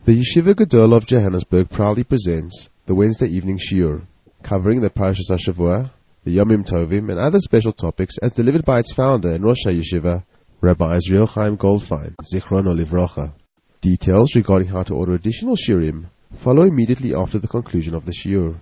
The Yeshiva Gedol of Johannesburg proudly presents the Wednesday evening shiur, covering the Parashas HaShavua, the Yomim Tovim, and other special topics as delivered by its founder and Rosh HaYeshiva, Rabbi Israel Chaim Goldfein, Zichrono Livrocha. Details regarding how to order additional shiurim follow immediately after the conclusion of the shiur.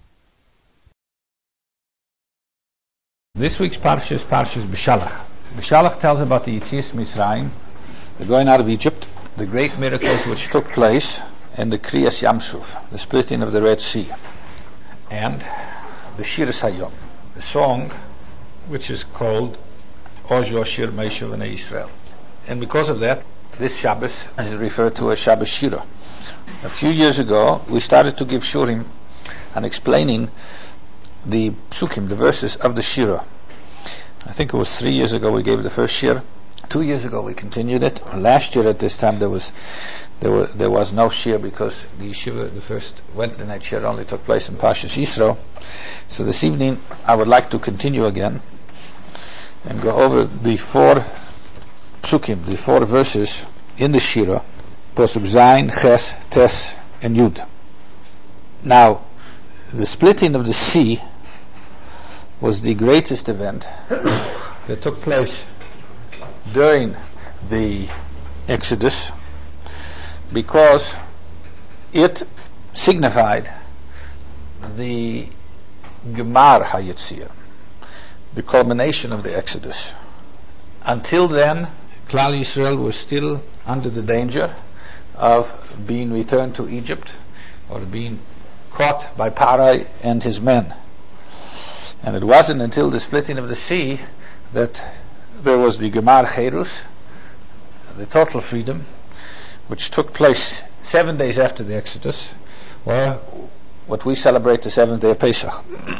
This week's Parsha is Parshas B'Shalach. B'Shalach tells about the Yetzias Mitzrayim, the going out of Egypt, the great miracles which took place, and the Kriyas Yamsuf, the splitting of the Red Sea, and the Shir Hayom, the song which is called Oz Yoshir Meishav B'nai Yisrael. And because of that, this Shabbos is referred to as Shabbos Shira. A few years ago, we started to give shurim and explaining the psukim, the verses of the Shira. I think it was 3 years ago we gave the first shir. 2 years ago we continued it. Last year at this time there was no shir because the yeshiva, the first Wednesday night shir, only took place in Parshas Yisro. So this evening I would like to continue again and go over the 4 psukim, the 4 verses in the Shira, Posuk Zayin, Ches, Tes, and Yud. Now, the splitting of the sea was the greatest event that took place during the Exodus because it signified the Gemar HaYetzia, the culmination of the Exodus. Until then, Klal Yisrael was still under the danger of being returned to Egypt or being caught by Parai and his men. And it wasn't until the splitting of the sea that there was the Gemar Cherus, the total freedom, which took place 7 days after the Exodus, or what we celebrate the 7th day of Pesach.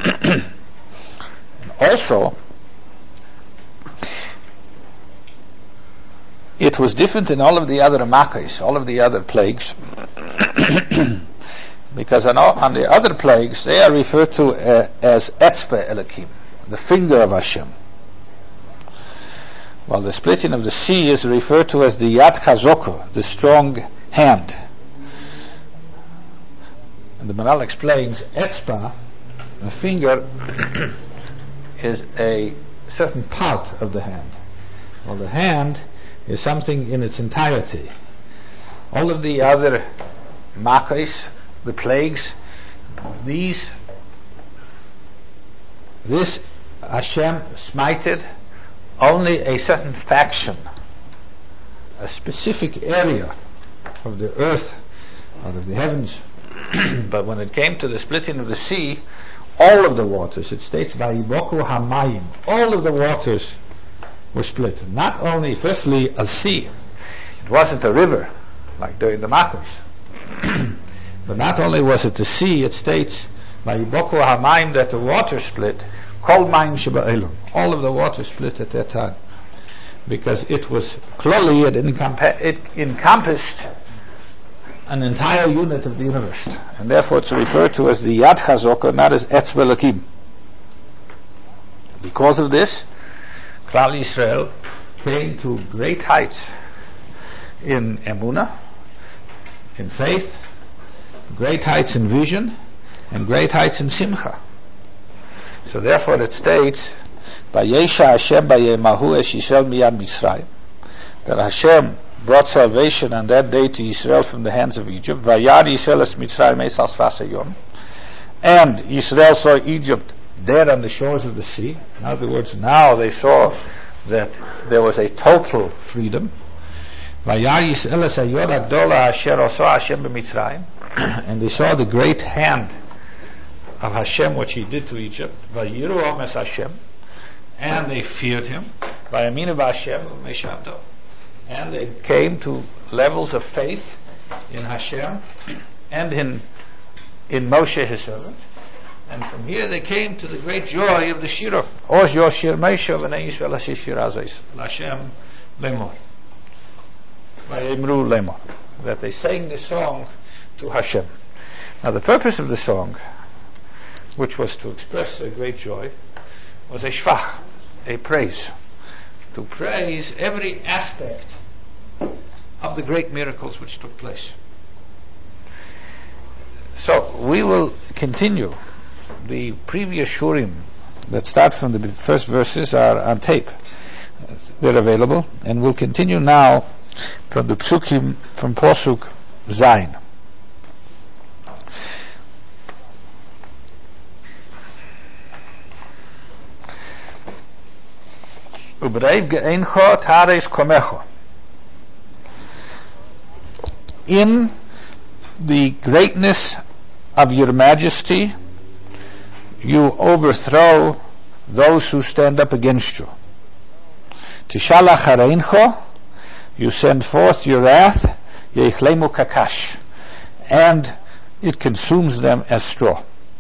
And also, it was different in all of the other Makais, all of the other plagues, because on the other plagues, they are referred to as Etzbe Elokim, the finger of Hashem. While the splitting of the sea is referred to as the Yad Chazoko, the strong hand. And the Maral explains, Etzba, the finger, is a certain part of the hand. While the hand is something in its entirety. All of the other Makais, the plagues, this Hashem smited only a certain faction, a specific area of the earth, out of the heavens. But when it came to the splitting of the sea, all of the waters, it states, Vayiboku Hamayim, all of the waters were split. Not only, firstly, a sea. It wasn't a river, like during the Makos. But not only was it the sea, it states, Vayiboku Hamayim, that the water split, Kol Mayim Sheba'elam. All of the water split at that time. Because it was, clearly, it encompassed an entire unit of the universe. And therefore it's referred to as the Yad Chazoko, not as Etz Belakim. Because of this, Klal Yisrael came to great heights in Emunah, in faith, great heights in vision, and great heights in Simcha. So therefore it states, Vayesha Hashem bayemahu es Yisrael miyad Mitzrayim, that Hashem brought salvation on that day to Yisrael from the hands of Egypt. Vayad Yisrael es Mitzrayim es al sfas hayom, and Yisrael saw Egypt dead on the shores of the sea. In other words, now they saw that there was a total freedom. Vayad Yisrael es hayod hagdola asher osa Hashem b'Mitzrayim, and they saw the great hand of Hashem, which He did to Egypt. Vayiru omes Hashem, and they feared Him. Vayaminu b'Hashem u'meishavdo, and they came to levels of faith in Hashem and in Moshe His servant. And from here they came to the great joy of the Shira. Oz Yoshir Meishav B'nai Yisrael Hashishir Azais L'Hashem Lemor Vayimru Lemor, that they sang the song to Hashem. Now the purpose of the song, which was to express a great joy, was a shvach, a praise, to praise every aspect of the great miracles which took place. So we will continue. The previous shurim that start from the first verses are on tape. They're available, and we'll continue now from the psukim from Posuk Zayin. Ubreiv ge'encho tares komecho. In the greatness of your majesty, you overthrow those who stand up against you. Tishalach hareincho, you send forth your wrath, yeichlemu kakash, and it consumes them as straw.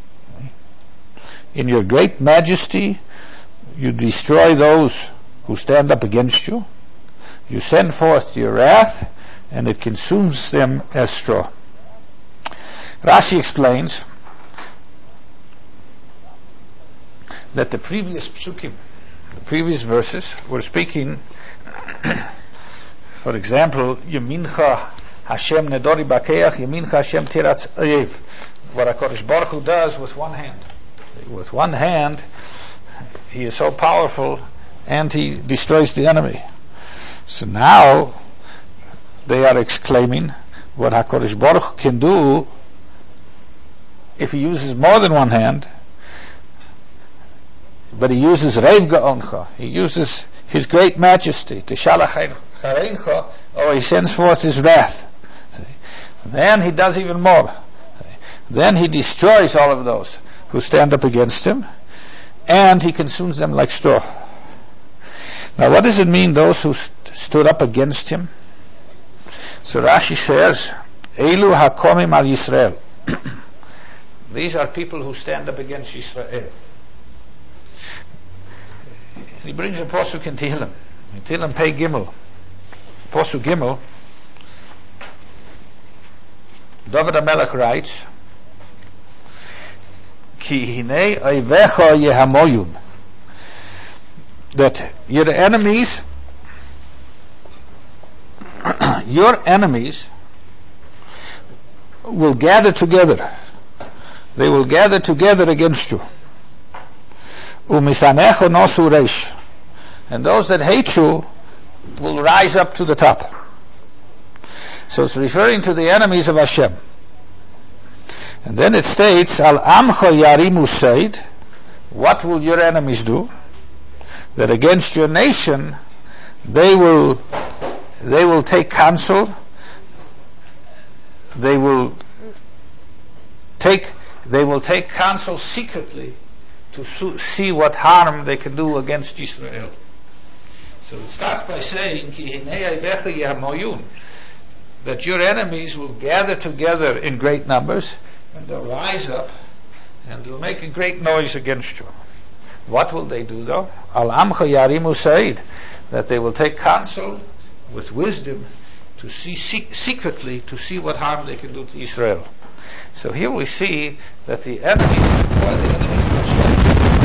In your great majesty, you destroy those who stand up against you. You send forth your wrath, and it consumes them as straw. Rashi explains that the previous psukim, the previous verses, were speaking, for example, Yemincha Hashem Nedori Bakeach, Yemincha Hashem Tiratz Oyev. What HaKadosh Baruch Hu does with one hand. With one hand, He is so powerful, and He destroys the enemy. So now they are exclaiming what HaKadosh Baruch Hu can do if He uses more than one hand, but He uses Reiv Ga'oncha. He uses His great majesty, Tishalach Hareincha, or He sends forth His wrath. Then He does even more. Then He destroys all of those who stand up against Him, and He consumes them like straw. Now what does it mean, those who stood up against Him? So Rashi says, Eilu hakomim al Yisrael. These are people who stand up against Yisrael. He brings a posuk in Tehillim. In Tehillim Pei Gimel, posuk Gimel, David HaMelech writes, Ki hinei oivecha yehamoyun, that your enemies will gather together. They will gather together against you. Umisanecho nosu reish, and those that hate you will rise up to the top. So it's referring to the enemies of Hashem. And then it states, Al amcho yarimu seid, what will your enemies do? That against your nation they will take counsel, they will take counsel secretly to see what harm they can do against Israel. So it starts by saying, that your enemies will gather together in great numbers, and they'll rise up, and they'll make a great noise against you. What will they do though? Al amcha yarimu said, that they will take counsel with wisdom to see secretly, to see what harm they can do to Israel. So here we see that the enemies are the enemies of Hashem.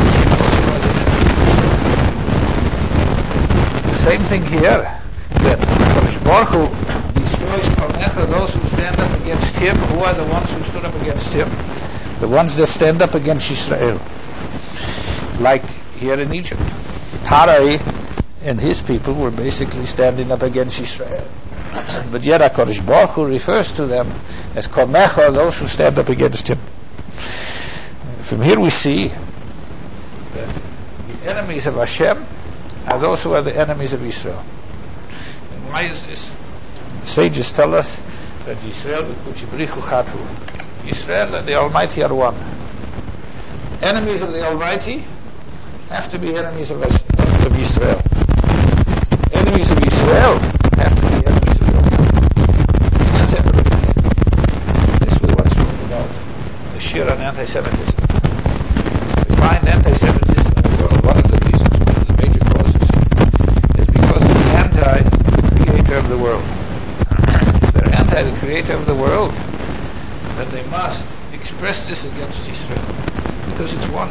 The same thing here, that Kadosh Baruch Hu destroys Kalnecha, those who stand up against Him. Who are the ones who stood up against Him? The ones that stand up against Israel. Like here in Egypt, Tarai and his people were basically standing up against Israel. But yet HaKadosh Baruch Hu refers to them as Komecha, those who stand up against Him. From here we see that the enemies of Hashem are those who are the enemies of Israel. And why is this? The sages tell us that Yisrael v'kuchibrichu chatu. Israel and the Almighty are one. Enemies of the Almighty have to be enemies of Israel. Enemies of Israel have to be enemies of the Almighty. That's everybody. This we once spoke about the shir on anti-Semitism. We find anti-Semitism in the world. One of the reasons, one of the major causes, is because of the anti-creator of the world. If they're anti the creator of the world, then they must express this against Israel, because it's one.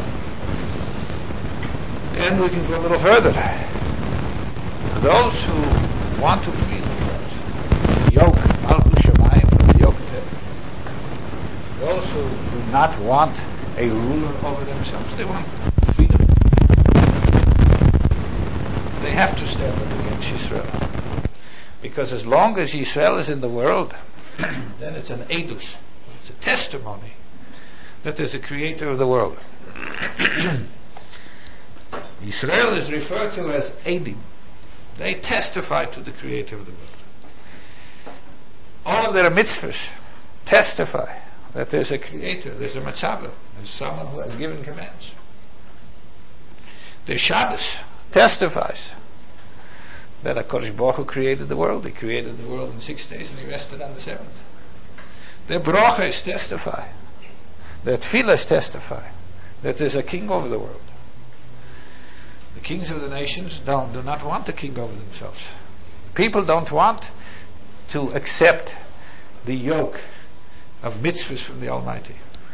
And we can go a little further. Those who want to free themselves from the yoke, Malchus Shamayim, from the yoke of heaven, those who not want a ruler over themselves. They want freedom. They have to stand up against Yisrael. Because as long as Yisrael is in the world, then it's an edus. It's a testimony that there's a creator of the world. Yisrael is referred to as edim. They testify to the creator of the world. All of their mitzvahs testify that there's a creator, there's a matzava, there's someone who has given commands. Their Shabbos testifies that HaKadosh Baruch Hu created the world. He created the world in 6 days and he rested on the 7th. Their brachos testify, their tefillas testify that there's a king over the world. The kings of the nations do not want a king over themselves. People don't want to accept the yoke of mitzvahs from the Almighty.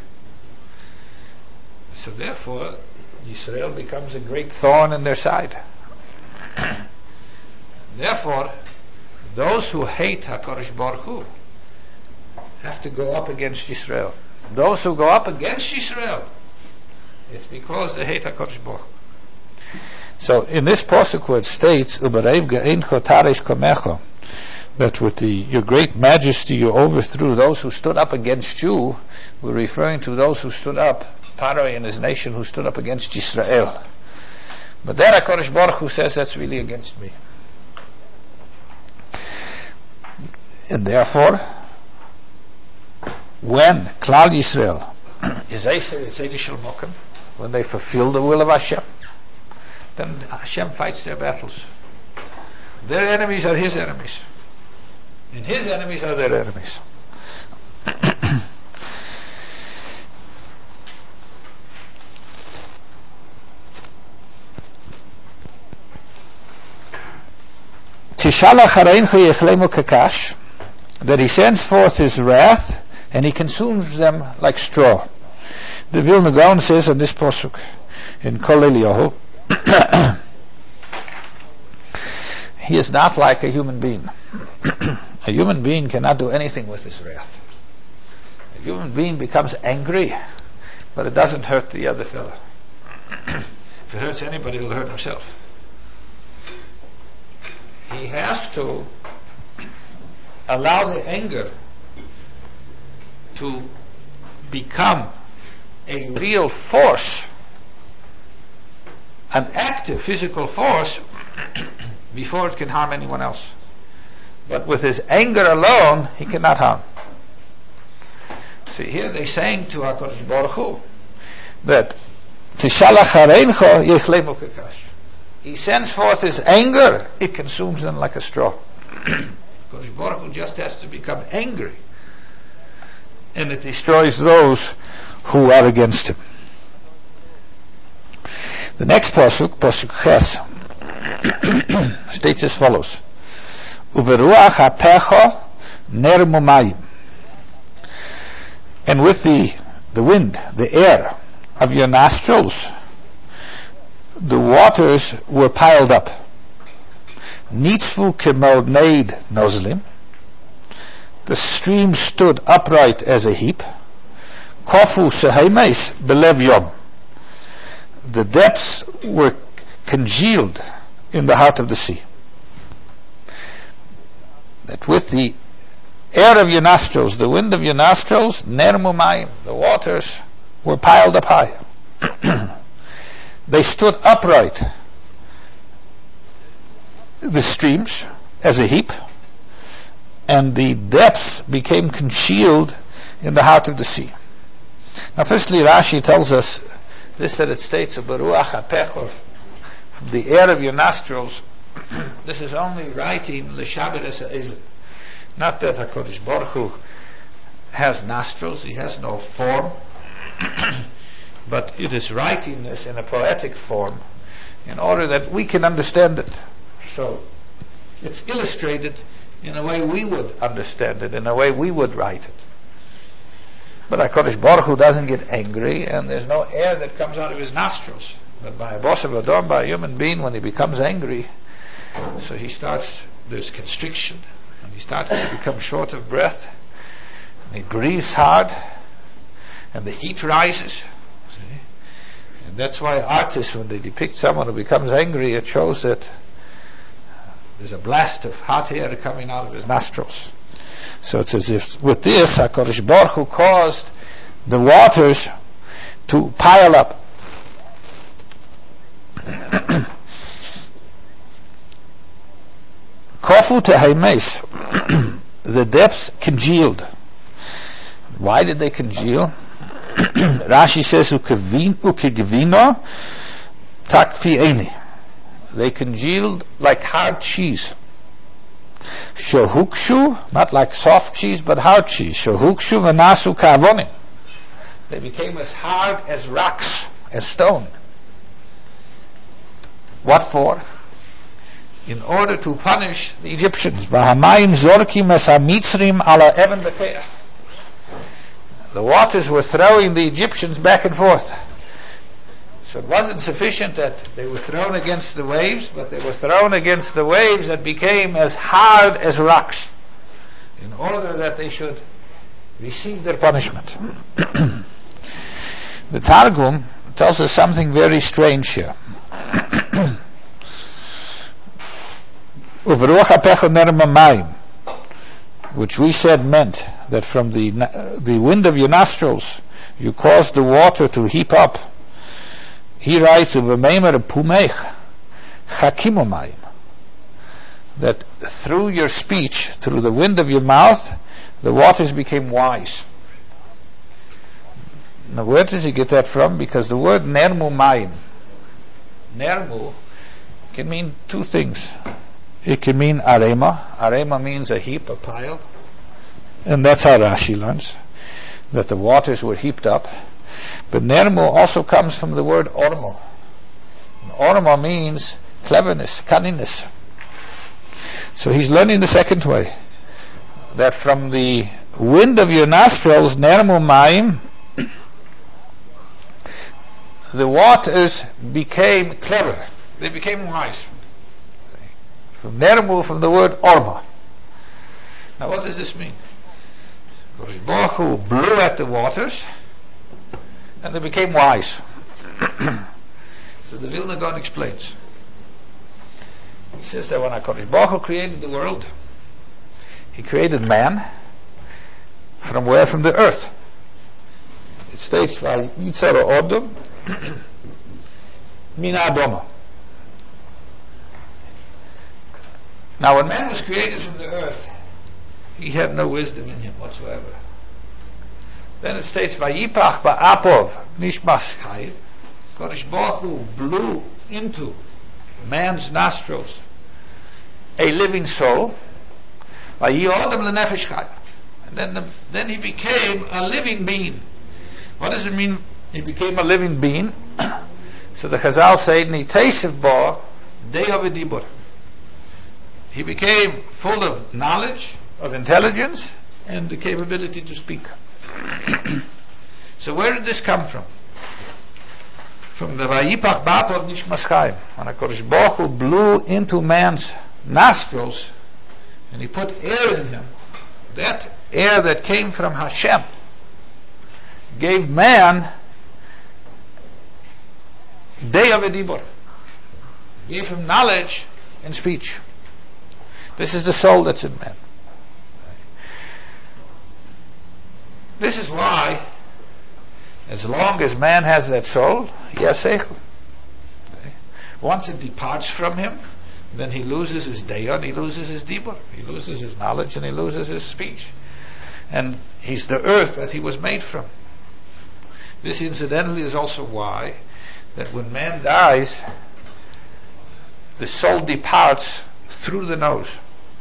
So therefore, Yisrael becomes a great thorn in their side. Therefore, those who hate HaKadosh Baruch Hu have to go up against Yisrael. Those who go up against Yisrael, it's because they hate HaKadosh Baruch Hu. So in this pasuk where it states, that with your great majesty you overthrew those who stood up against you, we're referring to those who stood up, Paro and his nation who stood up against Yisrael. But then HaKadosh Baruch Hu says that's really against me. And therefore, when Klal Yisrael when they fulfill the will of Hashem, then Hashem fights their battles. Their enemies are His enemies, and His enemies are their enemies. That He sends forth His wrath and He consumes them like straw. The Vilna Gaon says in this pasuk in Kol Eliyahu, he is not like a human being. A human being cannot do anything with his wrath. A human being becomes angry, but it doesn't hurt the other fellow. If it hurts anybody, it'll hurt himself. He has to allow the anger to become a real force, an active physical force, before it can harm anyone else. But with his anger alone, he cannot harm. See, here they're saying to HaKadosh Baruch Hu that He sends forth His anger, it consumes them like a straw. HaKadosh Baruch Hu just has to become angry, and it destroys those who are against Him. The next pasuk, pasuk Ches, states as follows: Uberuach hapecha ner mumayim. And with the wind, the air of your nostrils, the waters were piled up. Nitzvu kemod neid nozlim. The stream stood upright as a heap. Kofu sehemes belev yom. The depths were congealed in the heart of the sea. That with the air of your nostrils, the wind of your nostrils, ner mumayim, the waters were piled up high. They stood upright, the streams, as a heap, and the depths became congealed in the heart of the sea. Now, firstly, Rashi tells us this, that it states, "Baruach hapecha," from the air of your nostrils. This is only writing l'shabed es ha'ezel. Not that HaKadosh Baruch Hu has nostrils; He has no form. But it is writing this in a poetic form in order that we can understand it. So it's illustrated in a way we would understand it, in a way we would write it. But HaKadosh Baruch Hu doesn't get angry, and there's no air that comes out of His nostrils. But by a boss of Adam, by a human being, when he becomes angry, so there's constriction, and he starts to become short of breath, and he breathes hard, and the heat rises. See? And that's why artists, when they depict someone who becomes angry, it shows that there's a blast of hot air coming out of his nostrils. So it's as if with this, HaKadosh Baruch Hu caused the waters to pile up. Kofu teheimes, the depths congealed. Why did they congeal? Rashi says, ukegvino takfi'eni. They congealed like hard cheese. Shohukshu, not like soft cheese, but hard cheese. Shohukshu v'nasu ka'avonim. They became as hard as rocks, as stone. What for? In order to punish the Egyptians. V'hamayim zorkim es hamitzrim ala even beteach. The waters were throwing the Egyptians back and forth. So it wasn't sufficient that they were thrown against the waves, but they were thrown against the waves that became as hard as rocks, in order that they should receive their punishment. The Targum tells us something very strange here. Which we said meant that from the wind of your nostrils you caused the water to heap up. He writes that through your speech, through the wind of your mouth, the waters became wise. Now where does he get that from? Because the word nermu mayim, nermu, can mean two things. It can mean arema. Arema means a heap, a pile. And that's how Rashi learns, that the waters were heaped up. But nermu also comes from the word ormo. And ormo means cleverness, cunningness. So he's learning the second way, that from the wind of your nostrils, nermu mayim, the waters became clever. They became wise. From nermu, from the word orma. Now what does this mean? Kadosh Baruch Hu blew at the waters and they became wise. So the Vilna Gaon explains. He says that when HaKadosh Baruch Hu created the world, He created man from where? From the earth. It states, Yitzhara Odom Min Adoma. Now when man was created from the earth, he had no wisdom in him whatsoever. Then it states, Vayipach ba'apov nishmas chayim. Kadosh Baruch Hu blew into man's nostrils a living soul. Vayi odem lenefesh chayim. And then he became a living being. What does it mean? He became a living being. So the Chazal say, Niteisev bo de'ov dibur. He became full of knowledge, of intelligence, and the capability to speak. So where did this come from? From the Vayipach ba'apov nishmas chayim. When HaKadosh Baruch Hu blew into man's nostrils, and He put air in him, that air that came from Hashem gave man de'ov dibur, gave him knowledge and speech. This is the soul that's in man. This is why, as long as man has that soul, he has seichel. Once it departs from him, then he loses his dayon, he loses his dibur, he loses his knowledge, and he loses his speech. And he's the earth that he was made from. This, incidentally, is also why that when man dies, the soul departs through the nose.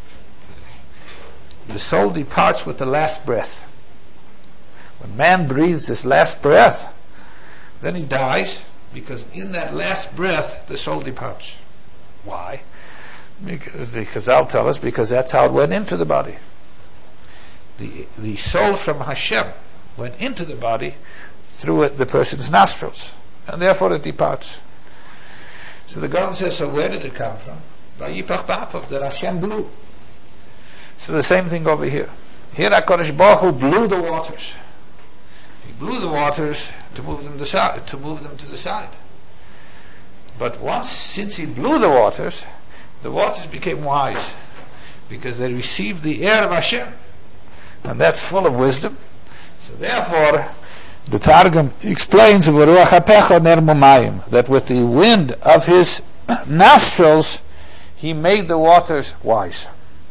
The soul departs with the last breath. When man breathes his last breath, then he dies, because in that last breath the soul departs. Why? Because the Chazal tell us, because that's how it went into the body. The soul from Hashem went into the body through the person's nostrils, and therefore it departs. So the Gaon says, so where did it come from? Vayipach ba'apov, that Hashem blew. So the same thing over here. Here HaKadosh Baruch Hu blew the waters. He blew the waters to move them to the side. But since he blew the waters became wise, because they received the air of Hashem, and that's full of wisdom. So therefore, the Targum explains that with the wind of his nostrils, he made the waters wise.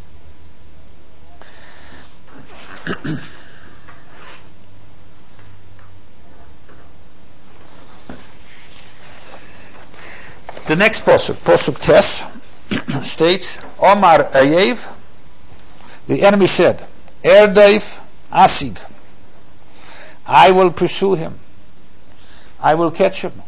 The next Posuk Tes, states, Omar Ayev, the enemy said, Erdeif Asig, I will pursue him, I will catch him.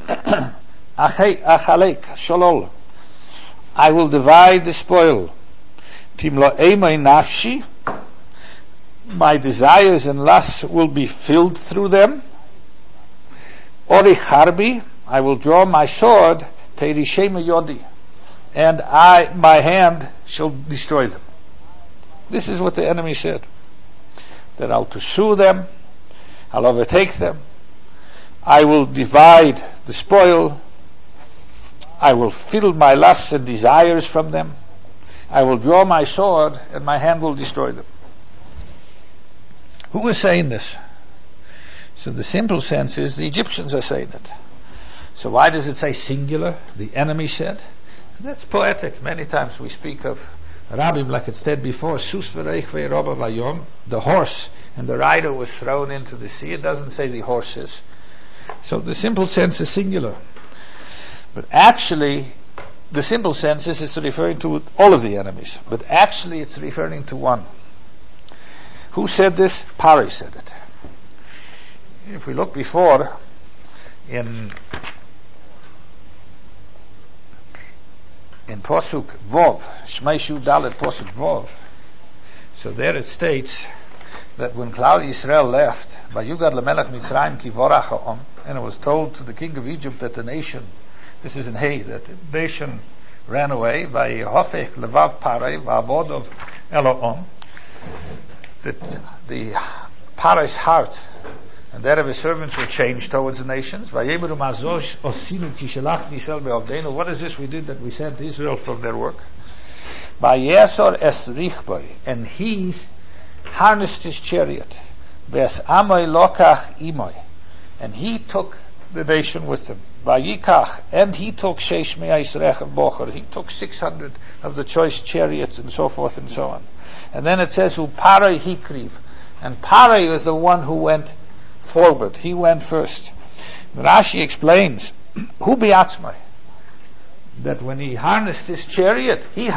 Achalek Shalol, I will divide the spoil. Timlo Eimai Nafshi, my desires and lusts will be filled through them. Ori Harbi, I will draw my sword, Teirishema Yodi, and my hand shall destroy them. This is what the enemy said, that I'll pursue them, I'll overtake them, I will divide the spoil, I will fill my lusts and desires from them, I will draw my sword, and my hand will destroy them. Who is saying this? So the simple sense is the Egyptians are saying it. So why does it say singular? The enemy said. That's poetic. Many times we speak of Rabbim, like it said before, Sus v'reich ve'roba vayom, the horse and the rider was thrown into the sea. It doesn't say the horses. So the simple sense is singular. But actually, the simple sense is it's referring to all of the enemies. But actually it's referring to one. Who said this? Pari said it. If we look before in Posuk Vov, Shmeishu Dalet Posuk Vov, so there it states that when Klal Yisrael left, Vayugad lemelech Mitzrayim ki vorach ha'om, and it was told to the king of Egypt that the nation, this is in Hay, that the nation ran away, Vayihofech levav Parei va'avod of Elohom, that the Parai's heart and that of his servants were changed towards the nations. What is this we did, that we sent Israel from their work? And he harnessed his chariot. And he took the nation with him. And he took 600 of the choice chariots, and so forth and so on. And then it says, Parai Hikriv. And Parai was the one who went forward. He went first. Rashi explains, Hu biatzmai, that when he harnessed his chariot, he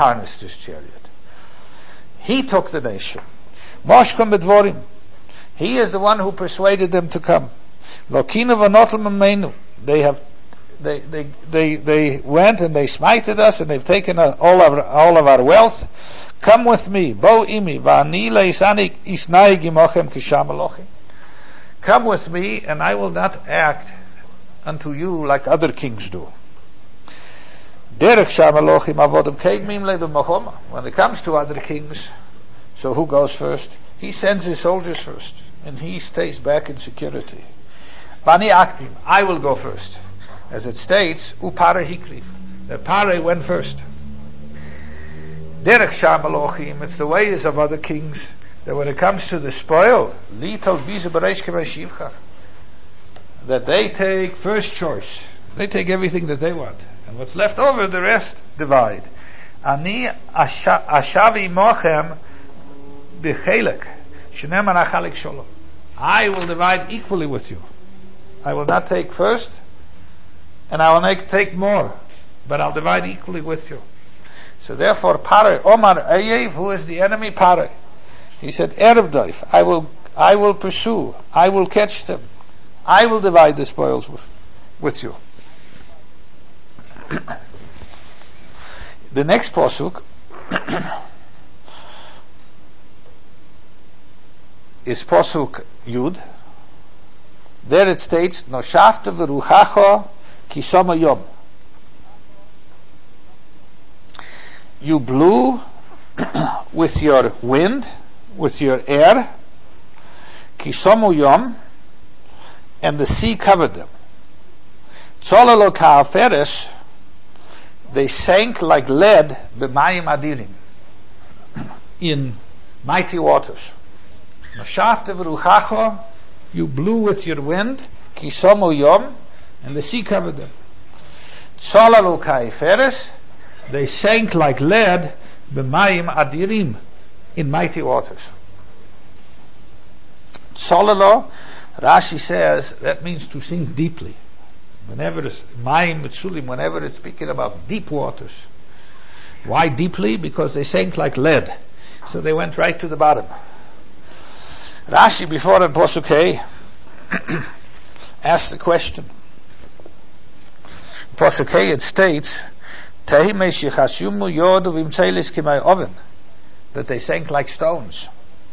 took the nation. Moshkom bedvorim, he is the one who persuaded them to come. Lokina v'notel mamenu, they went and they smited us, and they've taken all of our wealth. Come with me, bo imi va'ani leisani isnai gimochem kisham elochim. Come with me, and I will not act unto you like other kings do. When it comes to other kings, so who goes first? He sends his soldiers first, and he stays back in security. Bani aktim, I will go first. As it states, Upara Hikriv, the Pare went first. Derech Sham Elohim, it's the ways of other kings, that when it comes to the spoil, that they take first choice. They take everything that they want. And what's left over, the rest divide. Ani ashavi mochem b'chelek, shenem anachalik shalom. I will divide equally with you. I will not take first, and I will take more, but I'll divide equally with you. So therefore, Pare, Omar Ayev, who is the enemy, Pare, he said, Erev Daif, I will pursue, I will catch them, I will divide the spoils with you. The next pasuk is pasuk Yud. There it states, Noshafta v'ruchacho kisama yom. You blew with your wind, with your air, kisamu yom, and the sea covered them. Tzolalo ka'aferes, they sank like lead b'mayim adirim, in mighty waters. Mashafte v'ruchacho, you blew with your wind, kisomu yom, and the sea covered them. Tzolalo ka'aferes, they sank like lead b'mayim adirim, in mighty waters. Tzolalo, Rashi says, that means to sink deeply. Whenever it's Mayim Mitzulim, whenever it's speaking about deep waters. Why deeply? Because they sank like lead. So they went right to the bottom. Rashi, before in Posuk Hey, asked the question. In Posuk Hey it states, that they sank like stones.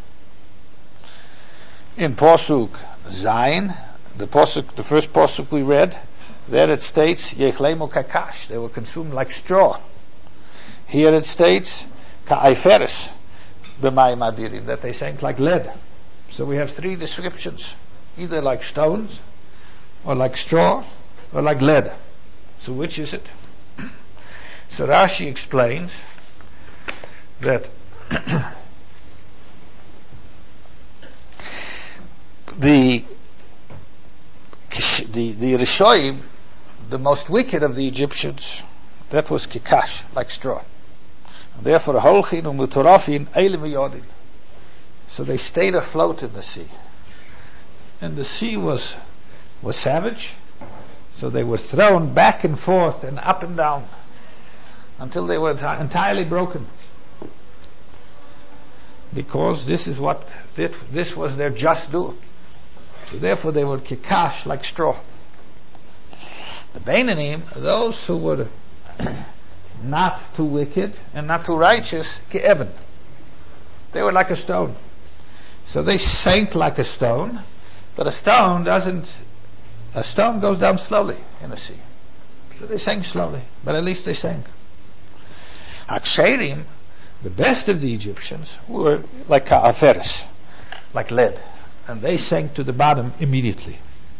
In Posuk Zayin, the first Posuk we read, there it states, Yechlemu kakash, they were consumed like straw. Here it states, Ka'aiferes, b'mayim adirim, that they sank like lead. So we have three descriptions, either like stones, or like straw, or like lead. So which is it? So Rashi explains that the Rishoyim, the most wicked of the Egyptians, that was kikash, like straw. And therefore, holchin umutorafin eilim v'yodin. So they stayed afloat in the sea, and the sea was savage. So they were thrown back and forth and up and down until they were entirely broken. Because this was their just due. So therefore they were kikash, like straw. The Beinanim, those who were not too wicked and not too righteous, ke'evan. They were like a stone. So they sank like a stone, but a stone goes down slowly in the sea. So they sank slowly, but at least they sank. Aksherim, the best of the Egyptians, were like ka'aferes, like lead. And they sank to the bottom immediately.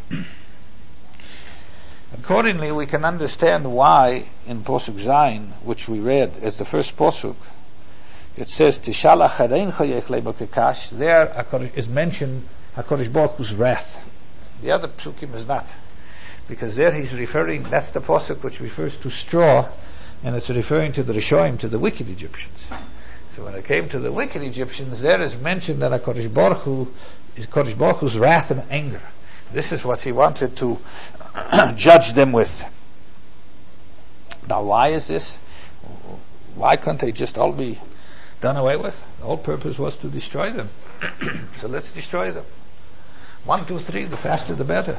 Accordingly, we can understand why in Posuk Zayin, which we read as the first Posuk, it says, Tishalach hareincha yechlemo kekash. There is mentioned HaKadosh Baruch Hu's wrath. The other Psukim is not. Because there he's referring, that's the Posuk which refers to straw, and it's referring to the Rishoyim, to the wicked Egyptians. So when it came to the wicked Egyptians, there is mentioned that HaKadosh Baruch Hu is HaKadosh Baruch Hu's wrath and anger. This is what he wanted to judge them with. Now why is this? Why couldn't they just all be done away with? The whole purpose was to destroy them. So let's destroy them. 1, 2, 3, the faster the better.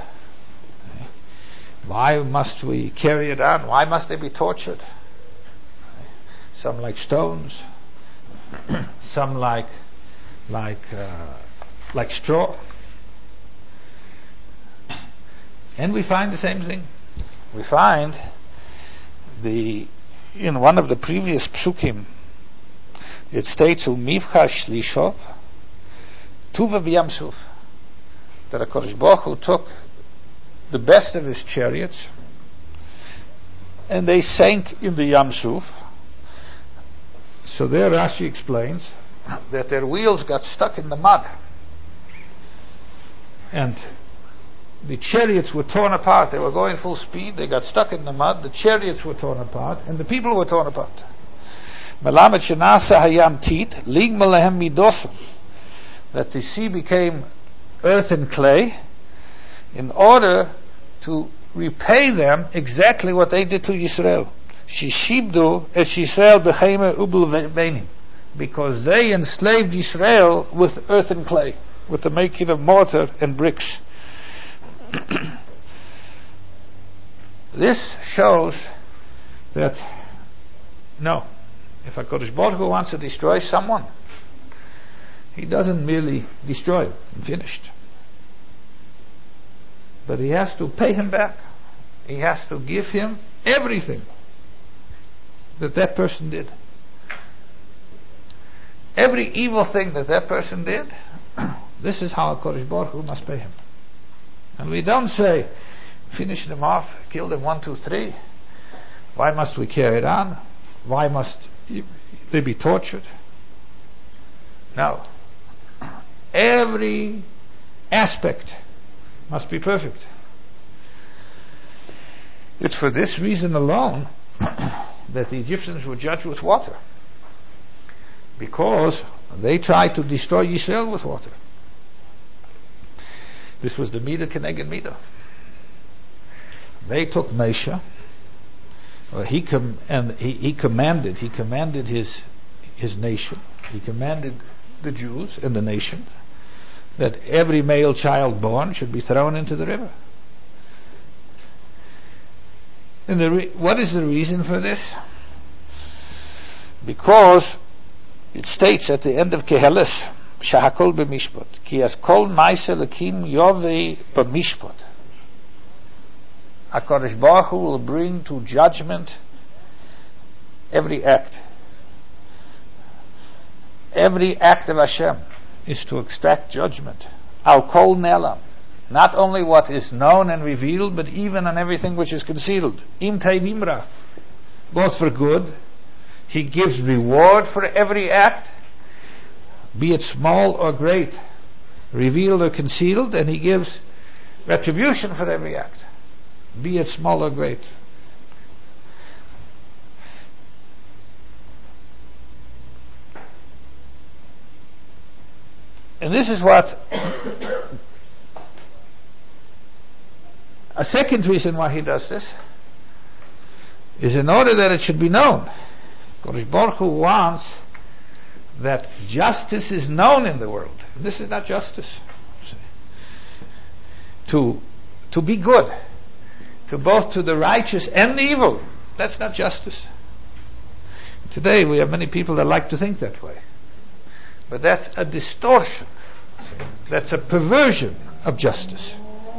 Why must we carry it on? Why must they be tortured? Some like stones, some like straw. And we find the same thing. We find in one of the previous psukim, it states Umivcha Shlishov Tuva B'Yam Suf, that HaKadosh Baruch Hu took the best of his chariots and they sank in the Yam Suf. So there Rashi explains that their wheels got stuck in the mud and the chariots were torn apart. They were going full speed, they got stuck in the mud, the chariots were torn apart and the people were torn apart. Melamed shenasa hayam tit ligma lehem midosum, that the sea became earth and clay in order to repay them exactly what they did to Yisrael. Shishibdu es Yisrael b'cheime ubel veinim, because they enslaved Yisrael with earth and clay, with the making of mortar and bricks. This shows that if HaKadosh Baruch Hu wants to destroy someone, he doesn't merely destroy him and finished, but he has to pay him back. He has to give him everything that person did. Every evil thing that person did, this is how HaKadosh Baruch Hu must pay him. And we don't say, finish them off, kill them 1, 2, 3. Why must we carry it on? Why must they be tortured? No. Every aspect must be perfect. It's for this reason alone that the Egyptians were judged with water, because they tried to destroy Israel with water. This was the Midah Keneged Midah. They took Moshe. He commanded his nation. He commanded the Jews and the nation that every male child born should be thrown into the river. And what is the reason for this? Because it states at the end of Keheles, Shahakol b'mishpat, ki as kol ma'aseh Elokim yovei b'mishpat. HaKadosh Baruch Hu will bring to judgment every act. Every act of Hashem is to extract judgment. Al kol ne'elam. Not only what is known and revealed, but even on everything which is concealed. Im ta'imra, both for good. He gives reward for every act, be it small or great, revealed or concealed, and He gives retribution for every act, be it small or great. And this is what a second reason why He does this is in order that it should be known. Kodesh Baruch Hu wants that justice is known in the world. This is not justice. To be good, to both to the righteous and the evil, that's not justice. Today we have many people that like to think that way. But that's a distortion. That's a perversion of justice.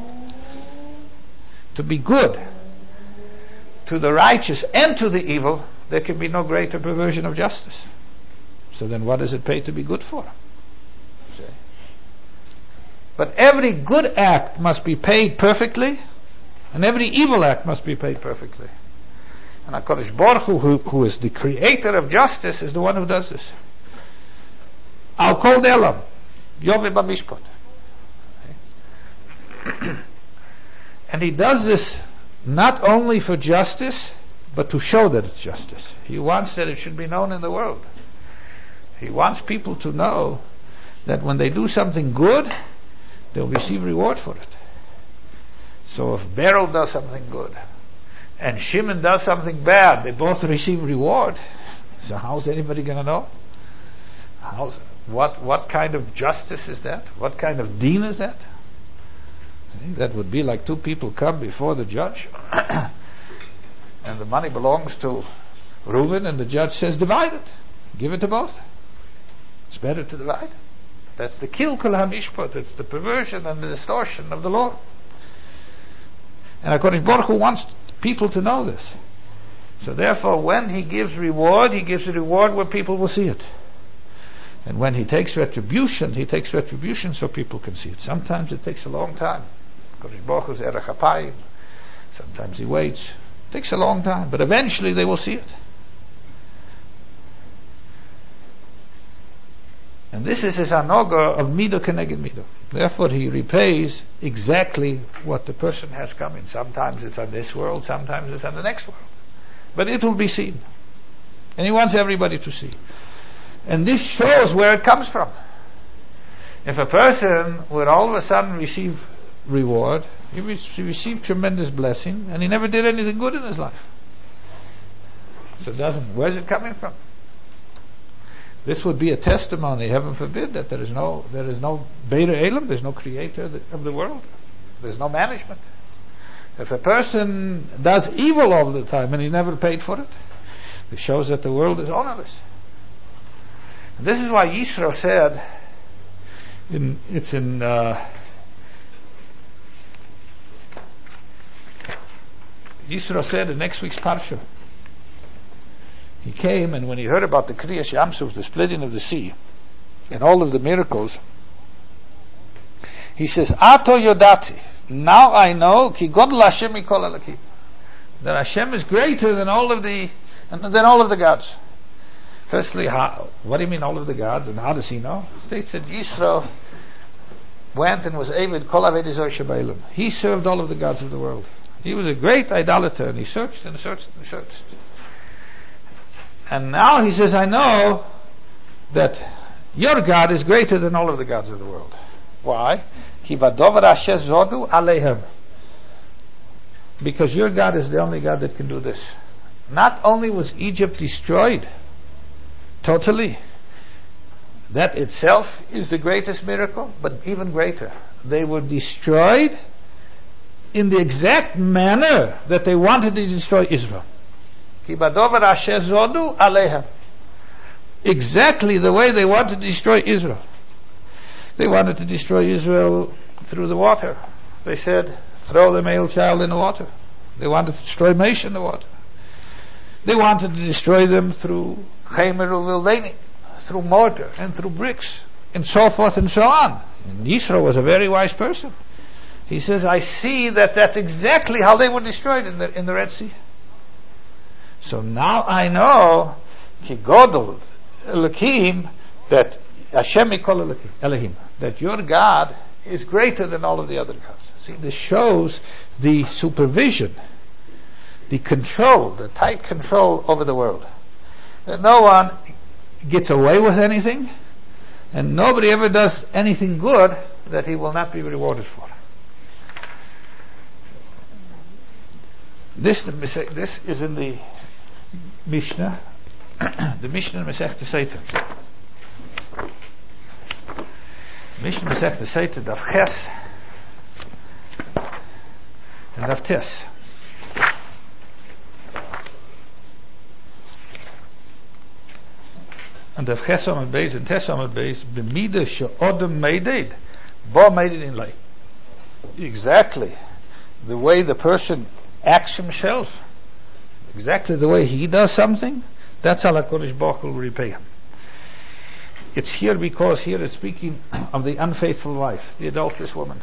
To be good to the righteous and to the evil, there can be no greater perversion of justice. So then what does it pay to be good for? See? But every good act must be paid perfectly, and every evil act must be paid perfectly. And HaKadosh Baruch Hu, who is the creator of justice, is the one who does this. Al kol ne'elam, yovei b'mishpat. And He does this not only for justice, but to show that it's justice. He wants that it should be known in the world. He wants people to know that when they do something good, they'll receive reward for it. So if Beryl does something good and Shimon does something bad, they both receive reward. So how's anybody going to know? What kind of justice is that? What kind of deen is that? That would be like two people come before the judge and the money belongs to Reuben, and the judge says divide it, give it to both. It's better to divide. That's the kilkul hamishpat. It's the perversion and the distortion of the law. And HaKadosh Baruch Hu wants people to know this. So therefore, when He gives reward, He gives a reward where people will see it. And when He takes retribution so people can see it. Sometimes it takes a long time. HaKadosh Baruch Hu's erech hapayim. Sometimes He waits. It takes a long time, but eventually they will see it. And this is His anoga of Midah Keneged Midah. Therefore He repays exactly what the person has come in. Sometimes it's on this world, sometimes it's on the next world. But it will be seen. And He wants everybody to see. And this shows where it comes from. If a person would all of a sudden receive reward, he received tremendous blessing, and he never did anything good in his life. So where's it coming from? This would be a testimony, heaven forbid, that there is no Be'er Elam, there's no creator of the world. There's no management. If a person does evil all the time and he never paid for it, it shows that the world is ownerless. And this is why Yisro said, Yisro said in next week's Parsha, he came, and when he heard about the Kriyas Yamsuf, the splitting of the sea, and all of the miracles, he says, Ato Yodati, now I know ki godel Hashem mikol elakim, that Hashem is greater than all of the gods. Firstly, what do you mean all of the gods, and how does he know? It states that Yisro went and was Avid Kol Avedi Zor Shebaylim. He served all of the gods of the world. He was a great idolater, and he searched and searched and searched. And now he says, I know that your God is greater than all of the gods of the world. Why? Ki vadover asher zodu aleihem. Because your God is the only God that can do this. Not only was Egypt destroyed totally, that itself is the greatest miracle, but even greater. They were destroyed in the exact manner that they wanted to destroy Israel. Ki vadover asher zodu aleihem. Exactly the way they wanted to destroy Israel. They wanted to destroy Israel through the water. They said, throw the male child in the water. They wanted to destroy Mesh in the water. They wanted to destroy them through Chemer uvilveni, through mortar and through bricks, and so forth and so on. And Yisro was a very wise person. He says, I see that that's exactly how they were destroyed in the Red Sea. So now I know, ki godel Elohim, that Hashem mikol Elohim, that your God is greater than all of the other gods. See, this shows the supervision, the control, the tight control over the world. That no one gets away with anything, and nobody ever does anything good that he will not be rewarded for. This is in the Mishnah, the Mishnah Masechta Seitan. Mishnah Masechta Seitan, Daf Ches and Daf Tes. And Daf Ches Amud Beis and Tes Amud Beis, b'mida she'odem meided, bo meided in lay. Exactly the way the person acts himself, exactly the way he does something, that's how HaKadosh Baruch Hu will repay him. It's here because here it's speaking of the unfaithful wife, the adulterous woman.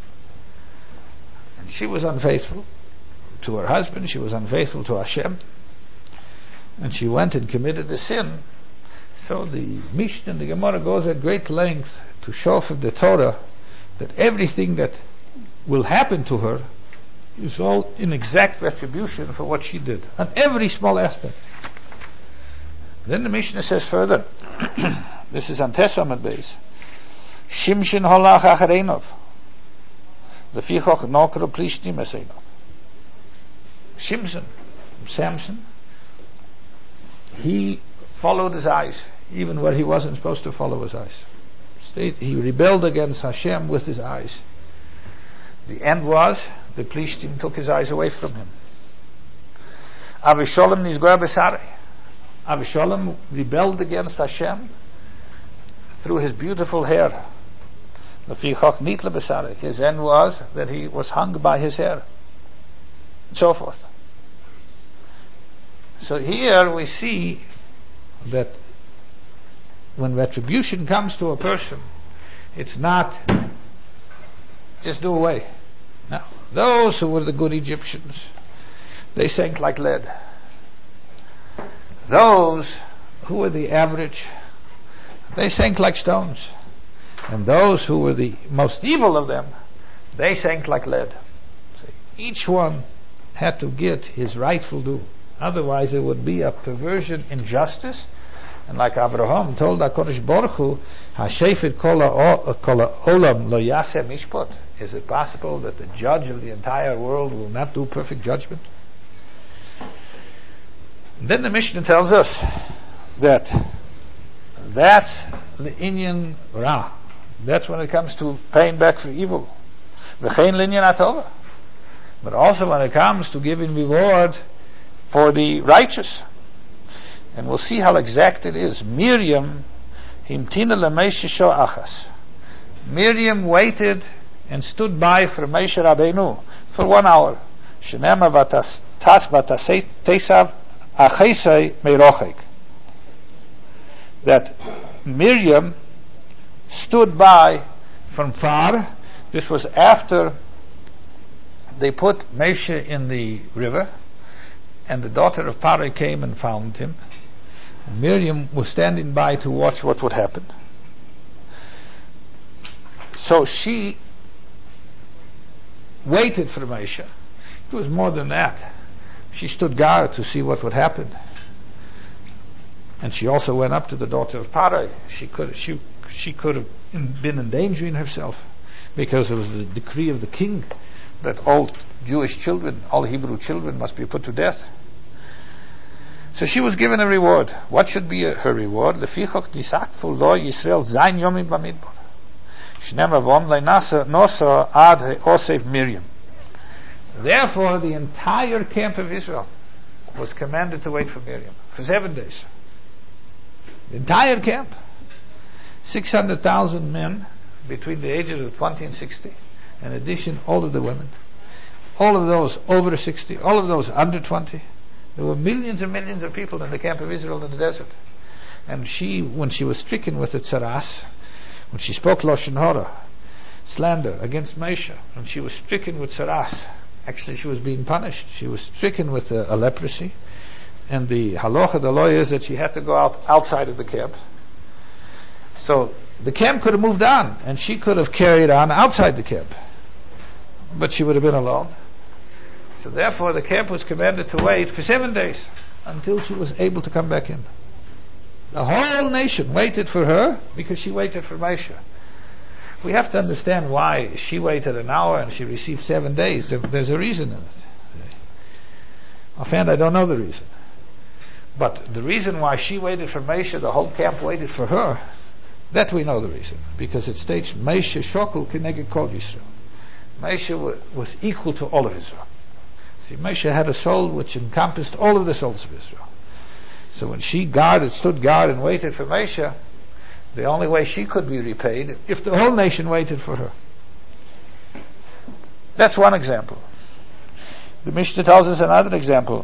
And she was unfaithful to her husband, she was unfaithful to Hashem, and she went and committed the sin. So the Mishnah and the Gemara goes at great length to show from the Torah that everything that will happen to her is all in exact retribution for what she did, on every small aspect. Then the Mishnah says further, this is on Tes Amud Beis, Shimshon holach achareinov, lefichoch nokro plishtim eseinov. Samson, he followed his eyes, even where he wasn't supposed to follow his eyes. He rebelled against Hashem with his eyes. The end was, the Plishtim took his eyes away from him. Avishalom nizgoya besarei. Avishalom rebelled against Hashem through his beautiful hair. Lefichach nitla besarei. His end was that he was hung by his hair, and so forth. So here we see that when retribution comes to a person, it's not just do away. No. Those who were the good Egyptians, they sank like lead. Those who were the average, they sank like stones. And those who were the most evil of them, they sank like lead. See, each one had to get his rightful due. Otherwise it would be a perversion in justice. And like Avraham told HaKadosh Baruch Hu, Hashefet kol ha'olam lo yaseh mishpat. Is it possible that the judge of the entire world will not do perfect judgment? And then the Mishnah tells us that that's the inyan ra. That's when it comes to paying back for evil. V'chein l'inyan atova. But also when it comes to giving reward for the righteous. And we'll see how exact it is. Miriam himtina l'Moshe sho achas. Miriam waited and stood by for Moshe Rabbeinu for 1 hour. Shenema tas tesav achesei meirochek. That Miriam stood by from far. This was after they put Moshe in the river, and the daughter of Paro came and found him. And Miriam was standing by to watch what would happen. So she waited for Moshe. It was more than that. She stood guard to see what would happen. And she also went up to the daughter of Paro. She could have been endangering herself, because it was the decree of the king that all Jewish children, all Hebrew children, must be put to death. So she was given a reward. What should be her reward? Lefichach disakfu lo Yisrael zayin yomim bamidbar. Shnema vom leinasa nosa ad osef Miriam. Therefore, the entire camp of Israel was commanded to wait for Miriam for 7 days. The entire camp. 600,000 men between the ages of 20 and 60. In addition, all of the women. All of those over 60. All of those under 20. There were millions and millions of people in the camp of Israel in the desert. And she, when she was stricken with the tsaras, when she spoke Lashon Hara, slander against Moshe, and she was stricken with tsaras, actually she was being punished. She was stricken with a leprosy. And the halacha, the law is that she had to go outside of the camp. So the camp could have moved on, and she could have carried on outside the camp. But she would have been alone. So therefore the camp was commanded to wait for 7 days until she was able to come back in. The whole nation waited for her because she waited for Moshe. We have to understand why she waited an hour and she received 7 days. There's a reason in it. Offhand, I don't know the reason. But the reason why she waited for Moshe, the whole camp waited for her, that we know the reason. Because it states, Moshe shokul kineged kol Yisrael. Moshe was equal to all of Israel. See, Moshe had a soul which encompassed all of the souls of Israel. So when she stood guard and waited for Moshe, the only way she could be repaid if the whole nation waited for her. That's one example. The Mishnah tells us another example.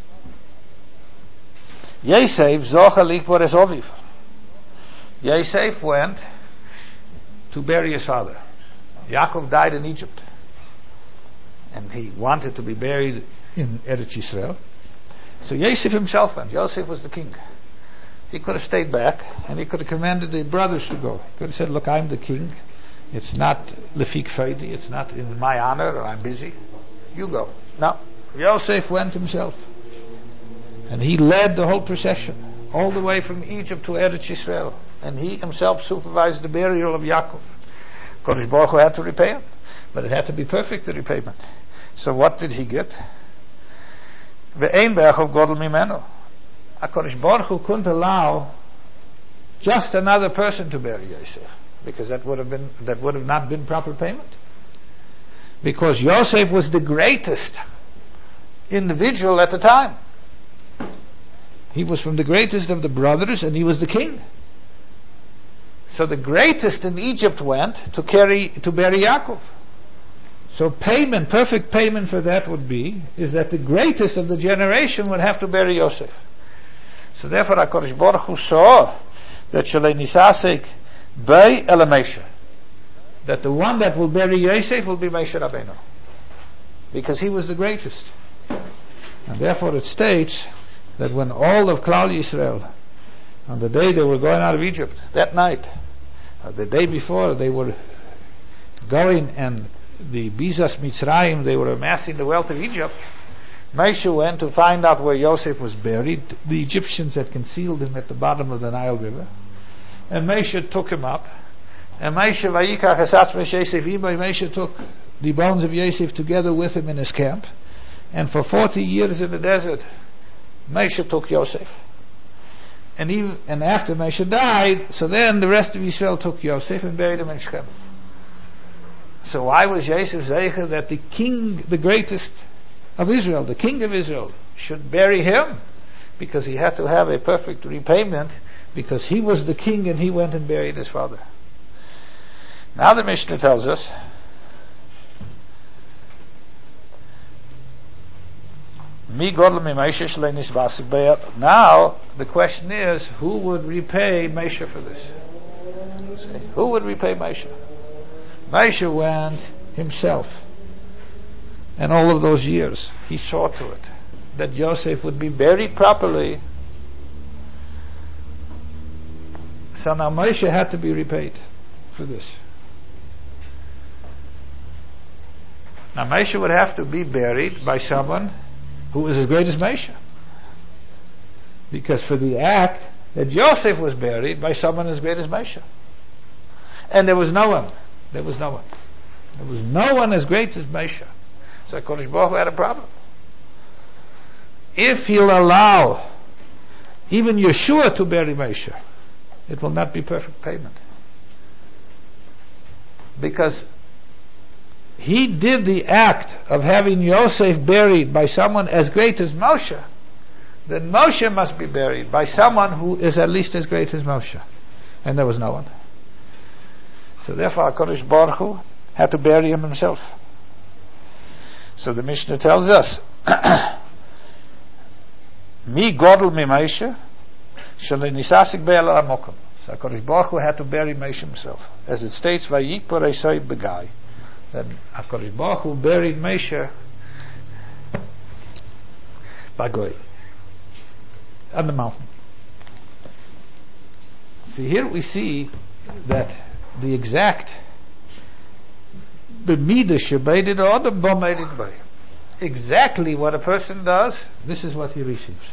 Yosef zocha likbar es oviv. Yosef went to bury his father. Yaakov died in Egypt, and he wanted to be buried in Eretz Yisrael. So Yosef himself went. Yosef was the king. He could have stayed back, and he could have commanded the brothers to go. He could have said, look, I'm the king. It's not lefik feidi. It's not in my honor, or I'm busy. You go. No. Yosef went himself. And he led the whole procession, all the way from Egypt to Eretz Yisrael. And he himself supervised the burial of Yaakov. Kodesh Baruch Hu had to repay him, but it had to be perfect, the repayment. So what did he get? Ve'ein be'achov godel mimenu. HaKadosh Baruch Hu couldn't allow just another person to bury Yosef, because that would have not been proper payment. Because Yosef was the greatest individual at the time. He was from the greatest of the brothers, and he was the king. So the greatest in Egypt went to bury Yaakov. So payment, perfect payment for that is that the greatest of the generation would have to bury Yosef. So therefore HaKadosh Baruch Hu saw that Shalei Nisasek Bei Ele Moshe, that the one that will bury Yosef will be Moshe Rabbeinu, because he was the greatest. And therefore it states that when all of Klal Yisrael, on the day they were going out of Egypt, that night, the day before they were going, and the Bizas Mitzrayim, they were amassing the wealth of Egypt, Moshe went to find out where Yosef was buried. The Egyptians had concealed him at the bottom of the Nile River. And Moshe took him up. And Moshe took the bones of Yosef together with him in his camp. And for 40 years in the desert, Moshe took Yosef. And after Moshe died, so then the rest of Israel took Yosef and buried him in Shechem. So why was Yosef zeicher that the king, the greatest of Israel, the king of Israel, should bury him? Because he had to have a perfect repayment, because he was the king and he went and buried his father. Now the Mishnah tells us, now the question is, who would repay Moshe for this? Who would repay Moshe? Moshe went himself. and all of those years, he saw to it that Yosef would be buried properly. So now Moshe had to be repaid for this. Now Moshe would have to be buried by someone who was as great as Moshe. Because for the act that Joseph was buried by someone as great as Moshe. And there was no one. There was no one as great as Moshe. So HaKadosh Baruch Hu had a problem. If he'll allow even Yeshua to bury Moshe, it will not be perfect payment. Because he did the act of having Yosef buried by someone as great as Moshe, then Moshe must be buried by someone who is at least as great as Moshe. And there was no one. So therefore HaKadosh Baruch Hu had to bury him himself. So the Mishnah tells us, Mi godel mi Moshe, shalei nisasik be'el ha'mokum. So HaKadosh Baruch Hu had to bury Moshe himself. As it states, Vayikpor Esai begai. Then HaKadosh Baruch Hu buried Moshe Bagoi, on the mountain. See, here we see that the exact exactly what a person does, this is what he receives.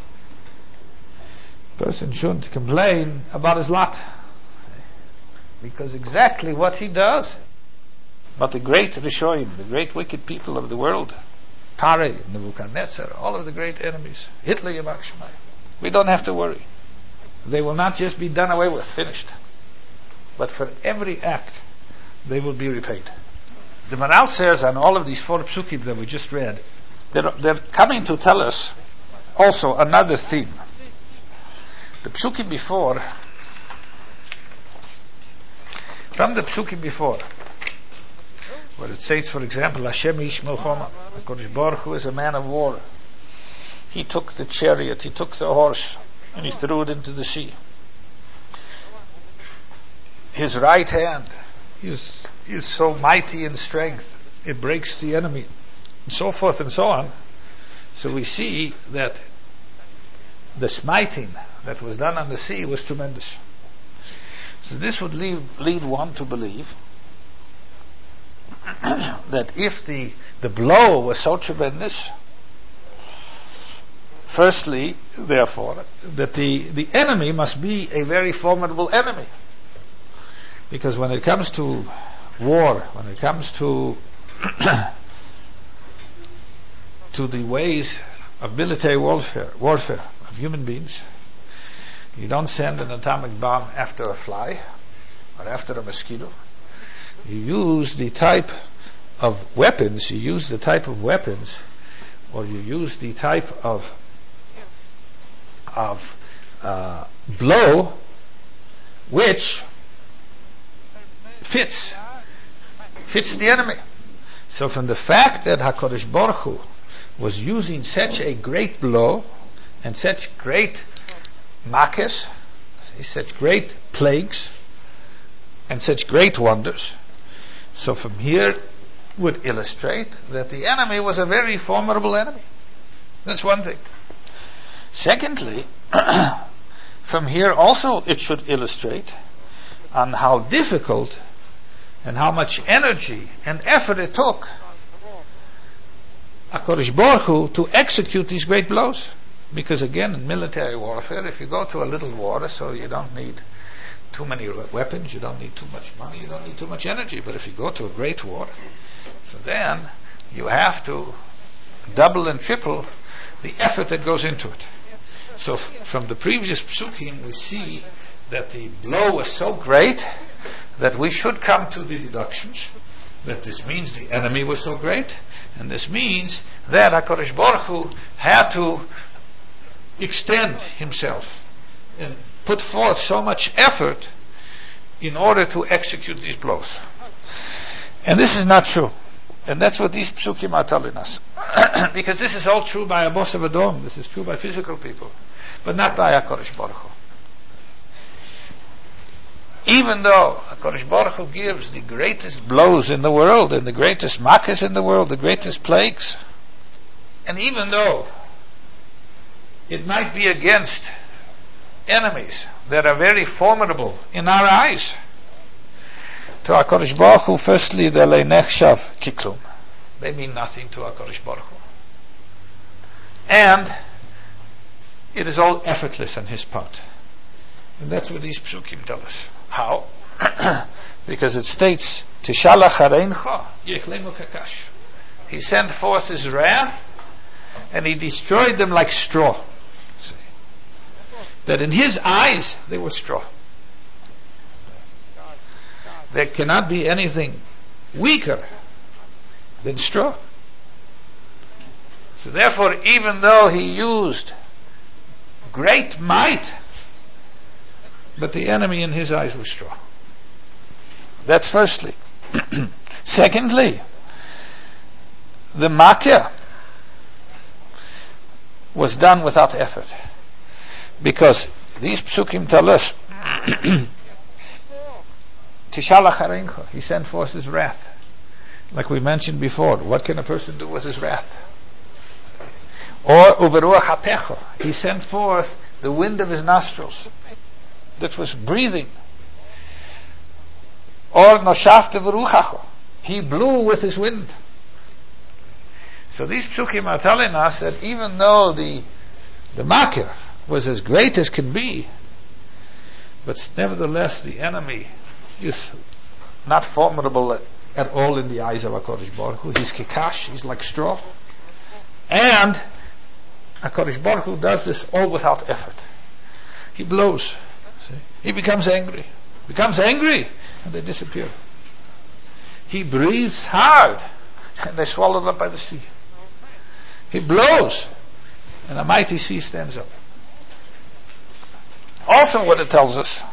A person shouldn't complain about his lot, because exactly what he does. But the great Rishoyim, the great wicked people of the world, Pare, Nebuchadnezzar, all of the great enemies, Hitler, Yamach Shemai, we don't have to worry. They will not just be done away with, finished. But for every act, they will be repaid. The Maral says on all of these 4 psukim that we just read, they're coming to tell us also another theme. The psukim before, from the psukim before, where it states, for example, Hashem ish milchama, HaKadosh Baruch Hu is a man of war. He took the chariot, he took the horse, and he threw it into the sea. His right hand is so mighty in strength, it breaks the enemy, and so forth and so on. So we see that the smiting that was done on the sea was tremendous. So this would lead one to believe that if the blow was so tremendous, firstly, therefore, that the enemy must be a very formidable enemy. Because when it comes to war, when it comes to to the ways of military warfare of human beings, you don't send an atomic bomb after a fly or after a mosquito. You use the type of weapons, or you use the type of blow which fits the enemy. So from the fact that HaKadosh Baruch Hu was using such a great blow and such great makes, such great plagues and such great wonders, so from here would illustrate that the enemy was a very formidable enemy. That's one thing. Secondly, from here also it should illustrate on how difficult and how much energy and effort it took HaKadosh Baruch Hu to execute these great blows. Because again, in military warfare, if you go to a little war, so you don't need too many weapons, you don't need too much money, you don't need too much energy. But if you go to a great war, so then you have to double and triple the effort that goes into it. So from the previous psukim, we see that the blow was so great that we should come to the deductions that this means the enemy was so great, and this means that HaKadosh Baruch Hu had to extend himself and put forth so much effort in order to execute these blows. And this is not true. And that's what these psukim are telling us. Because this is all true by a boss of a dome. This is true by physical people, but not by HaKadosh Baruch Hu. even though HaKadosh Baruch Hu gives the greatest blows in the world, and the greatest makas in the world, the greatest plagues, and even though it might be against enemies that are very formidable in our eyes, to HaKadosh Baruch Hu, firstly, they nechshav kiklum. They mean nothing to HaKadosh Baruch Hu. And it is all effortless on his part. And that's what these psukim tell us. How? Because it states, Tishalach hareincha yechlemu kakash. He sent forth his wrath and he destroyed them like straw. See? That in his eyes they were straw. There cannot be anything weaker than straw. So therefore, even though he used great might, but the enemy in his eyes was straw. That's firstly. Secondly, the makir was done without effort, because these psukim tell us Tishalach hareincha, he sent forth his wrath. Like we mentioned before, what can a person do with his wrath? Or uveruach hapecho, he sent forth the wind of his nostrils that was breathing. Or noshafte v'ruchacho, he blew with his wind. So these psukim are telling us that even though the makir was as great as can be, but nevertheless the enemy is not formidable at all in the eyes of HaKadosh Baruch Hu. He's kikash, he's like straw. And HaKadosh Baruch Hu does this all without effort. He blows. See? He becomes angry, and they disappear. He breathes hard, and they're swallowed up by the sea. He blows, and a mighty sea stands up. Also, what it tells us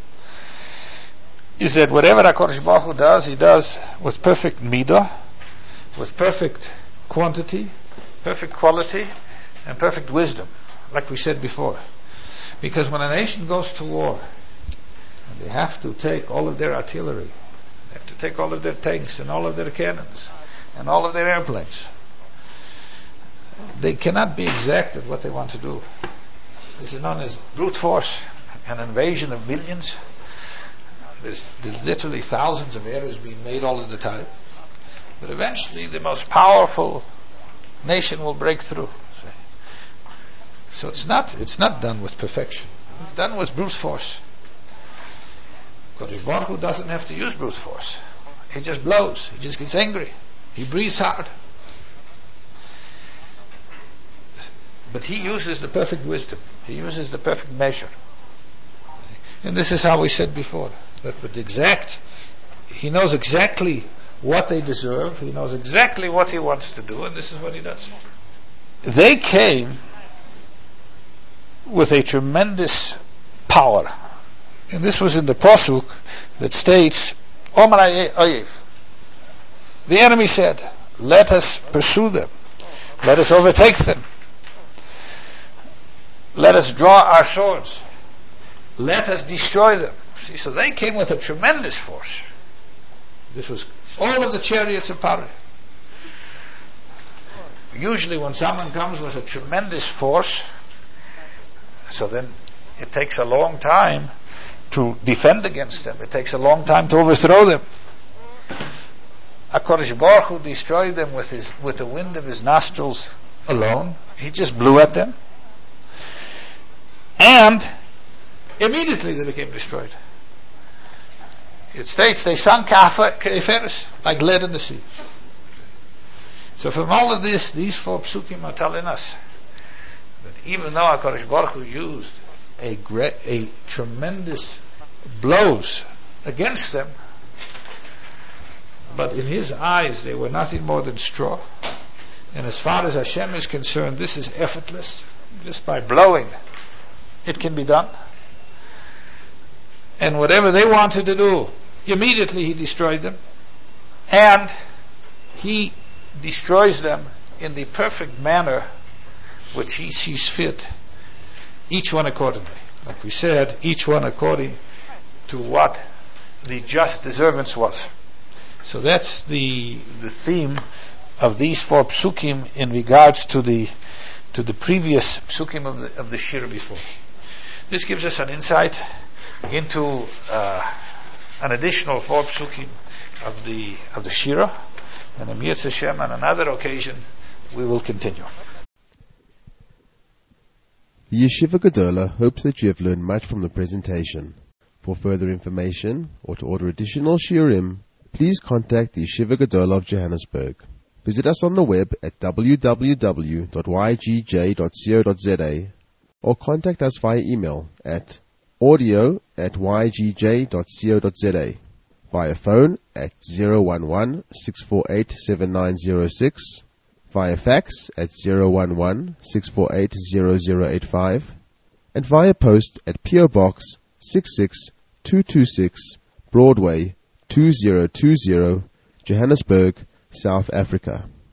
is that whatever HaKadosh Baruch Hu does, he does with perfect midah, with perfect quantity, perfect quality, and perfect wisdom, like we said before. Because when a nation goes to war, and they have to take all of their artillery, they have to take all of their tanks and all of their cannons and all of their airplanes, they cannot be exact at what they want to do. This is known as brute force, an invasion of millions. There's literally thousands of errors being made all of the time. But eventually the most powerful nation will break through. So it's not done with perfection. It's done with brute force. Kodesh Baruch Hu doesn't have to use brute force. He just blows. He just gets angry. He breathes hard. But he uses the perfect wisdom. He uses the perfect measure. And this is how we said before, that with exact, he knows exactly what they deserve, he knows exactly what he wants to do, and this is what he does. They came with a tremendous power. And this was in the Pasuk that states, Omar Oyev. The enemy said, let us pursue them. Let us overtake them. Let us draw our swords. Let us destroy them. See, so they came with a tremendous force. This was all of the chariots of Paro. Usually when someone comes with a tremendous force, so then it takes a long time to defend against them. It takes a long time to overthrow them. HaKadosh Baruch Hu destroyed them with the wind of his nostrils alone. He just blew at them. And immediately they became destroyed. It states they sunk k'eferes, like lead in the sea. So from all of this, these four psukim are telling us that even though HaKadosh Baruch Hu used a tremendous blows against them, but in his eyes they were nothing more than straw. And as far as Hashem is concerned, this is effortless. Just by blowing, it can be done. And whatever they wanted to do, immediately he destroyed them. And he destroys them in the perfect manner which he sees fit, each one accordingly. Like we said, each one according to what the just deservance was. So that's the theme of these 4 psukim in regards to the previous psukim of the shira before. This gives us an insight into an additional 4 psukim of the shira, and in Yirtzeh Hashem on another occasion we will continue. The Yeshiva Gedola hopes that you have learned much from the presentation. For further information or to order additional shiurim, please contact the Yeshiva Gedola of Johannesburg. Visit us on the web at www.ygj.co.za or contact us via email at audio@ygj.co.za, via phone at 011-648-7906, via fax at 011-648-0085, and via post at P.O. Box 66226 Broadway 2020, Johannesburg, South Africa.